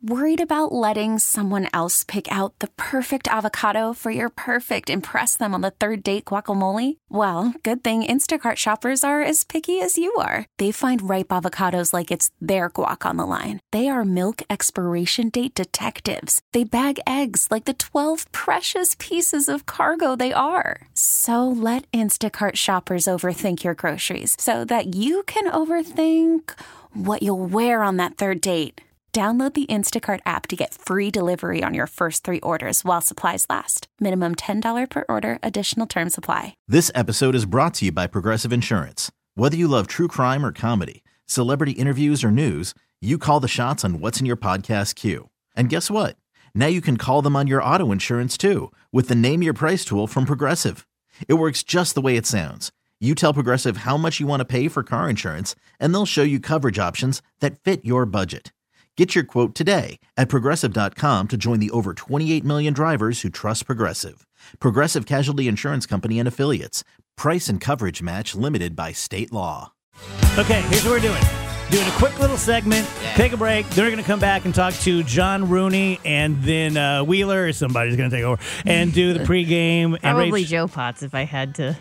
Worried about letting someone else pick out the perfect avocado for your perfect impress them on the third date guacamole? Well, good thing Instacart shoppers are as picky as you are. They find ripe avocados like it's their guac on the line. They are milk expiration date detectives. They bag eggs like the 12 precious pieces of cargo they are. So let Instacart shoppers overthink your groceries so that you can overthink what you'll wear on that third date. Download the Instacart app to get free delivery on your first 3 orders while supplies last. Minimum $10 per order. Additional terms apply. This episode is brought to you by Progressive Insurance. Whether you love true crime or comedy, celebrity interviews or news, you call the shots on what's in your podcast queue. And guess what? Now you can call them on your auto insurance too with the Name Your Price tool from Progressive. It works just the way it sounds. You tell Progressive how much you want to pay for car insurance, and they'll show you coverage options that fit your budget. Get your quote today at Progressive.com to join the over 28 million drivers who trust Progressive. Progressive Casualty Insurance Company and Affiliates. Price and coverage match limited by state law. Okay, here's what we're doing. Doing a quick little segment, take a break. Then we're going to come back and talk to John Rooney, and then Wheeler or somebody's going to take over and do the pregame. Probably Joe Potts if I had to.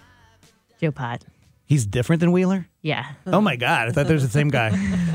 Joe Pott. He's different than Wheeler? Yeah. Oh, my God. I thought they was the same guy.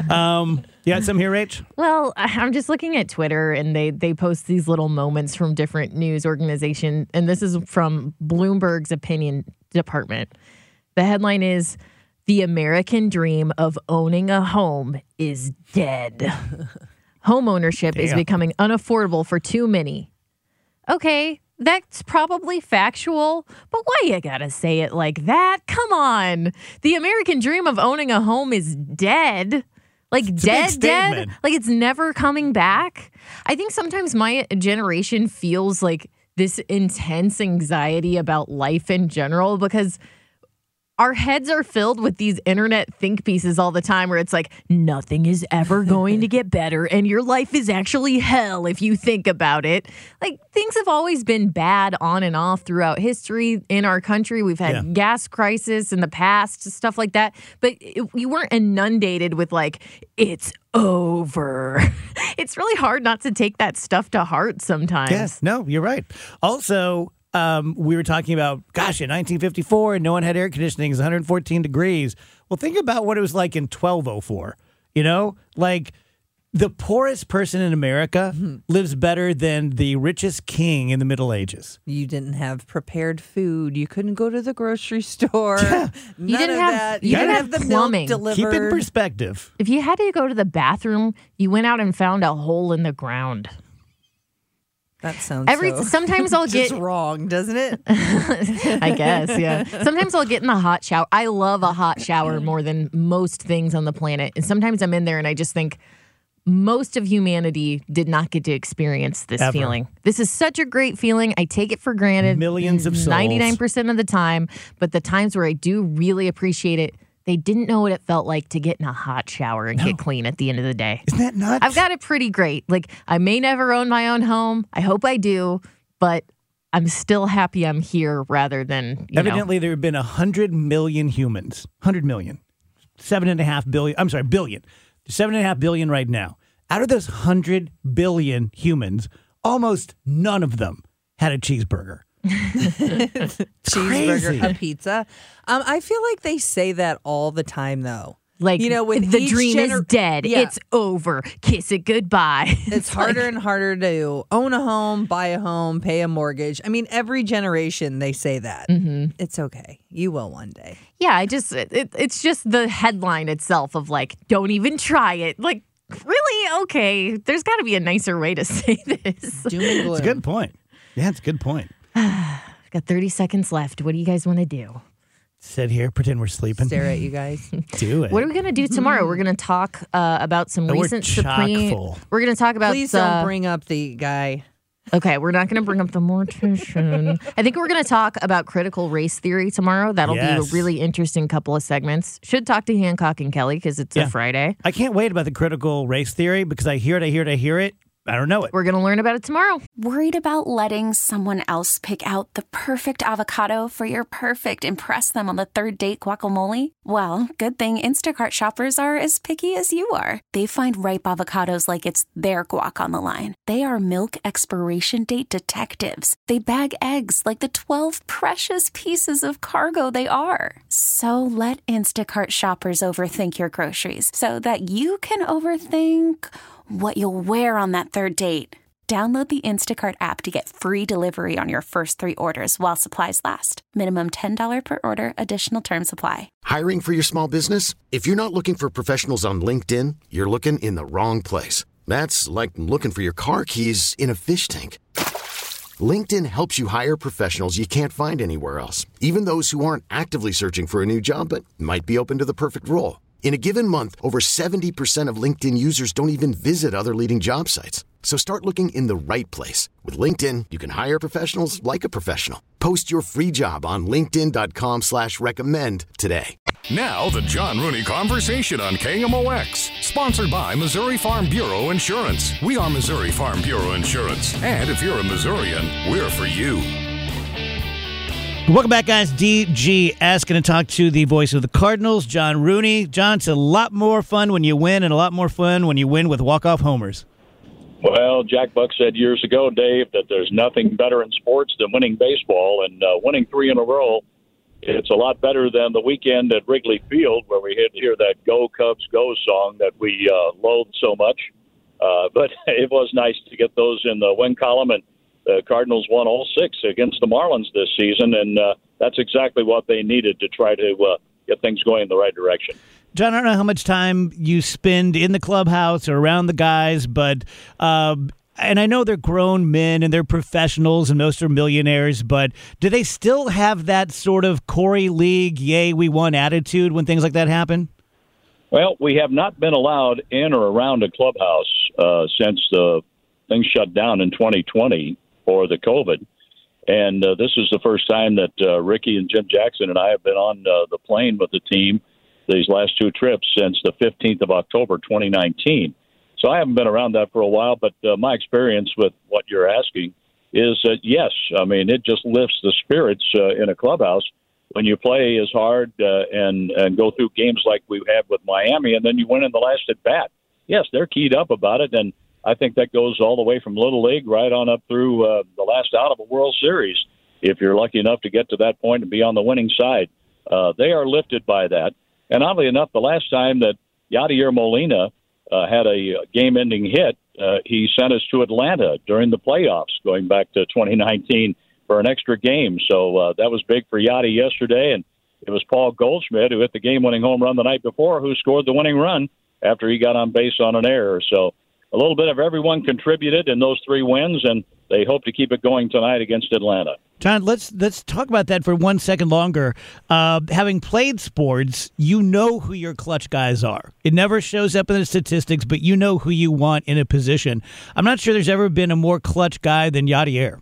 You got some here, Rach? Well, I'm just looking at Twitter, and they post these little moments from different news organizations, and this is from Bloomberg's opinion department. The headline is, "The American dream of owning a home is dead. Home ownership is becoming unaffordable for too many." Okay. That's probably factual, but why you gotta say it like that? Come on. The American dream of owning a home is dead. Like it's dead? Like it's never coming back? I think sometimes my generation feels like this intense anxiety about life in general because our heads are filled with these internet think pieces all the time where it's like, nothing is ever going to get better and your life is actually hell if you think about it. Like, things have always been bad on and off throughout history in our country. We've had gas crisis in the past, stuff like that. But you weren't inundated with like, it's over. It's really hard not to take that stuff to heart sometimes. Yes, no, you're right. Also, we were talking about, gosh, in 1954, no one had air conditioning. It's 114 degrees. Well, think about what it was like in 1204. You know, like the poorest person in America lives better than the richest king in the Middle Ages. You didn't have prepared food. You couldn't go to the grocery store. Yeah. You didn't have the plumbing. milk delivered. Keep it in perspective. If you had to go to the bathroom, you went out and found a hole in the ground. That sounds sometimes I'll get just wrong, doesn't it? I guess, yeah. Sometimes I'll get in the hot shower. I love a hot shower more than most things on the planet. And sometimes I'm in there and I just think most of humanity did not get to experience this feeling. This is such a great feeling. I take it for granted. Millions of souls. 99% of the time. But the times where I do really appreciate it, they didn't know what it felt like to get in a hot shower and get clean at the end of the day. Isn't that nuts? I've got it pretty great. Like, I may never own my own home. I hope I do. But I'm still happy I'm here rather than, Evidently, there have been 100 million humans. 100 million. 7.5 billion. I'm sorry, billion. 7.5 billion right now. Out of those 100 billion humans, almost none of them had a cheeseburger. Cheeseburger, a pizza. I feel like they say that all the time, though. Like, with the dream is dead. Yeah. It's over. Kiss it goodbye. It's harder and harder to own a home, buy a home, pay a mortgage. I mean, every generation they say that. Mm-hmm. It's okay. You will one day. Yeah, it's just the headline itself of like, don't even try it. Like, really? Okay. There's got to be a nicer way to say this. Doom and gloom. It's a good point. Yeah, it's a good point. I've got 30 seconds left. What do you guys want to do? Sit here, pretend we're sleeping. Stare at you guys. Do it. What are we going to do tomorrow? We're going to talk about some recent Supreme. We're going to talk about. Please don't bring up the guy. Okay, we're not going to bring up the mortician. I think we're going to talk about critical race theory tomorrow. That'll be a really interesting couple of segments. Should talk to Hancock and Kelly because it's a Friday. I can't wait about the critical race theory because I hear it, I don't know it. We're going to learn about it tomorrow. Worried about letting someone else pick out the perfect avocado for your perfect impress them on the third date guacamole? Well, good thing Instacart shoppers are as picky as you are. They find ripe avocados like it's their guac on the line. They are milk expiration date detectives. They bag eggs like the 12 precious pieces of cargo they are. So let Instacart shoppers overthink your groceries so that you can overthink what you'll wear on that third date. Download the Instacart app to get free delivery on your first 3 orders while supplies last. Minimum $10 per order. Additional terms apply. Hiring for your small business? If you're not looking for professionals on LinkedIn, you're looking in the wrong place. That's like looking for your car keys in a fish tank. LinkedIn helps you hire professionals you can't find anywhere else, even those who aren't actively searching for a new job but might be open to the perfect role. In a given month, over 70% of LinkedIn users don't even visit other leading job sites. So start looking in the right place. With LinkedIn, you can hire professionals like a professional. Post your free job on linkedin.com/recommend today. Now, the John Rooney Conversation on KMOX. Sponsored by Missouri Farm Bureau Insurance. We are Missouri Farm Bureau Insurance. And if you're a Missourian, we're for you. Welcome back, guys. DGS going to talk to the voice of the Cardinals, John Rooney. John, it's a lot more fun when you win and a lot more fun when you win with walk-off homers. Well, Jack Buck said years ago, Dave, that there's nothing better in sports than winning baseball, and winning 3 in a row, it's a lot better than the weekend at Wrigley Field where we had to hear that Go Cubs Go song that we loathe so much. But it was nice to get those in the win column, and the Cardinals won all 6 against the Marlins this season, and that's exactly what they needed to try to get things going in the right direction. John, I don't know how much time you spend in the clubhouse or around the guys, but and I know they're grown men and they're professionals and most are millionaires, but do they still have that sort of Corey League, yay, we won attitude when things like that happen? Well, we have not been allowed in or around a clubhouse since things shut down in 2020 for the COVID. And this is the first time that Ricky and Jim Jackson and I have been on the plane with the team these last 2 trips since the 15th of October, 2019. So I haven't been around that for a while, but my experience with what you're asking is that, yes, I mean, it just lifts the spirits in a clubhouse when you play as hard and go through games like we've had with Miami, and then you win in the last at bat. Yes, they're keyed up about it, and I think that goes all the way from Little League right on up through the last out of a World Series, if you're lucky enough to get to that point and be on the winning side. They are lifted by that. And oddly enough, the last time that Yadier Molina had a game-ending hit, he sent us to Atlanta during the playoffs, going back to 2019 for an extra game. So that was big for Yadi yesterday, and it was Paul Goldschmidt who hit the game-winning home run the night before who scored the winning run after he got on base on an error. So a little bit of everyone contributed in those 3 wins, and they hope to keep it going tonight against Atlanta. John, let's talk about that for 1 second longer. Having played sports, you know who your clutch guys are. It never shows up in the statistics, but you know who you want in a position. I'm not sure there's ever been a more clutch guy than Yadier.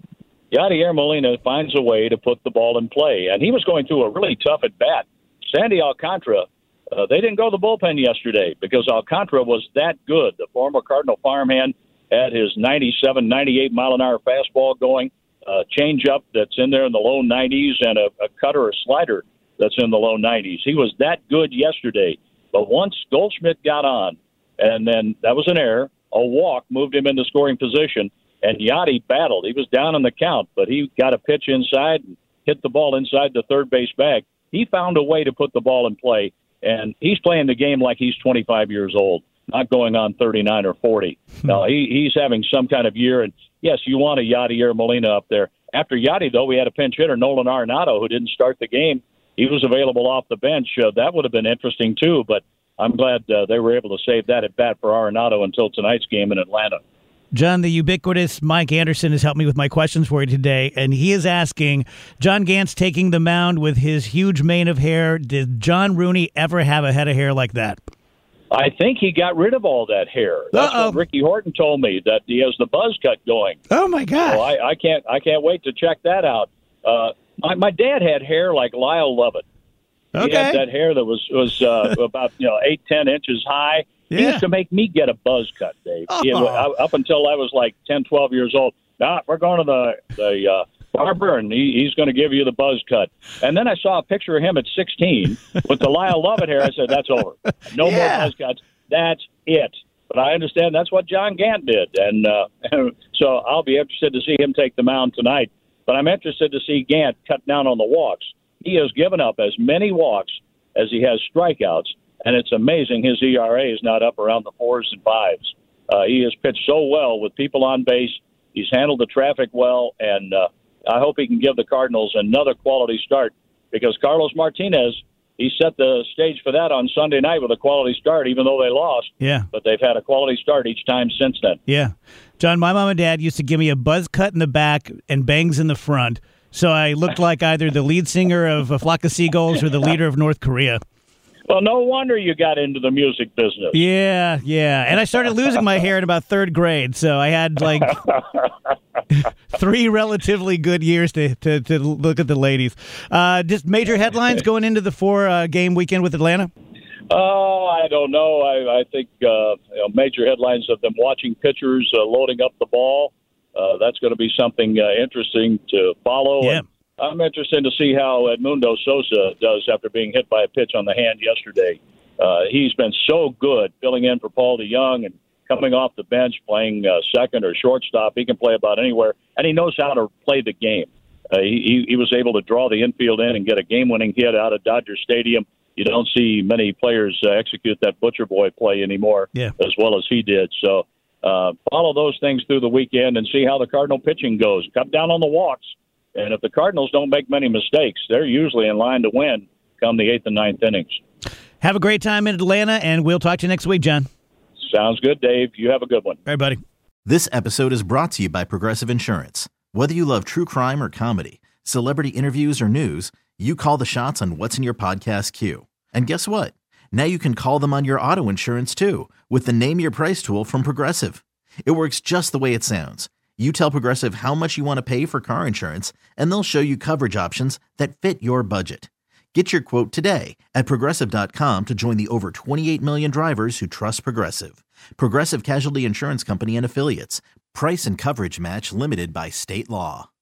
Yadier Molina finds a way to put the ball in play, and he was going through a really tough at-bat. Sandy Alcantara, they didn't go to the bullpen yesterday because Alcantara was that good. The former Cardinal farmhand had his 97, 98-mile-an-hour fastball going, change-up that's in there in the low 90s, and a cutter or slider that's in the low 90s. He was that good yesterday. But once Goldschmidt got on, and then that was an error, a walk moved him into scoring position, and Yadi battled. He was down in the count, but he got a pitch inside and hit the ball inside the third base bag. He found a way to put the ball in play, and he's playing the game like he's 25 years old, not going on 39 or 40. No, he's having some kind of year, and yes, you want a Yadier Molina up there. After Yadi, though, we had a pinch hitter, Nolan Arenado, who didn't start the game. He was available off the bench. That would have been interesting, too, but I'm glad they were able to save that at bat for Arenado until tonight's game in Atlanta. John, the ubiquitous Mike Anderson has helped me with my questions for you today, and he is asking, John Gantz taking the mound with his huge mane of hair, did John Rooney ever have a head of hair like that? I think he got rid of all that hair. That's what Ricky Horton told me, that he has the buzz cut going. Oh, my gosh. So I can't wait to check that out. My dad had hair like Lyle Lovett. He had that hair that was about 8-10 inches high. He used to make me get a buzz cut, Dave. Up until I was like 10, 12 years old. We're going to the barber, and he's going to give you the buzz cut. And then I saw a picture of him at 16 with the Lyle Lovett hair. I said, that's over. No more buzz cuts. That's it. But I understand that's what John Gant did. And so I'll be interested to see him take the mound tonight. But I'm interested to see Gant cut down on the walks. He has given up as many walks as he has strikeouts, and it's amazing his ERA is not up around the 4s and 5s. He has pitched so well with people on base. He's handled the traffic well, and I hope he can give the Cardinals another quality start, because Carlos Martinez, he set the stage for that on Sunday night with a quality start, even though they lost. Yeah. But they've had a quality start each time since then. Yeah. John, my mom and dad used to give me a buzz cut in the back and bangs in the front, so I looked like either the lead singer of A Flock of Seagulls or the leader of North Korea. Well, no wonder you got into the music business. Yeah. And I started losing my hair in about third grade, so I had like 3 relatively good years to look at the ladies. Just major headlines going into the 4-game weekend with Atlanta? Oh, I don't know. I think major headlines of them watching pitchers loading up the ball. That's going to be something interesting to follow. Yeah. And I'm interested to see how Edmundo Sosa does after being hit by a pitch on the hand yesterday. He's been so good filling in for Paul DeJong and coming off the bench, playing second or shortstop. He can play about anywhere, and he knows how to play the game. He was able to draw the infield in and get a game-winning hit out of Dodger Stadium. You don't see many players execute that Butcher Boy play anymore as well as he did. So follow those things through the weekend and see how the Cardinal pitching goes. Cut down on the walks. And if the Cardinals don't make many mistakes, they're usually in line to win come the 8th and 9th innings. Have a great time in Atlanta, and we'll talk to you next week, John. Sounds good, Dave. You have a good one. All right, buddy. This episode is brought to you by Progressive Insurance. Whether you love true crime or comedy, celebrity interviews or news, you call the shots on what's in your podcast queue. And guess what? Now you can call them on your auto insurance, too, with the Name Your Price tool from Progressive. It works just the way it sounds. You tell Progressive how much you want to pay for car insurance, and they'll show you coverage options that fit your budget. Get your quote today at Progressive.com to join the over 28 million drivers who trust Progressive. Progressive Casualty Insurance Company and Affiliates. Price and coverage match limited by state law.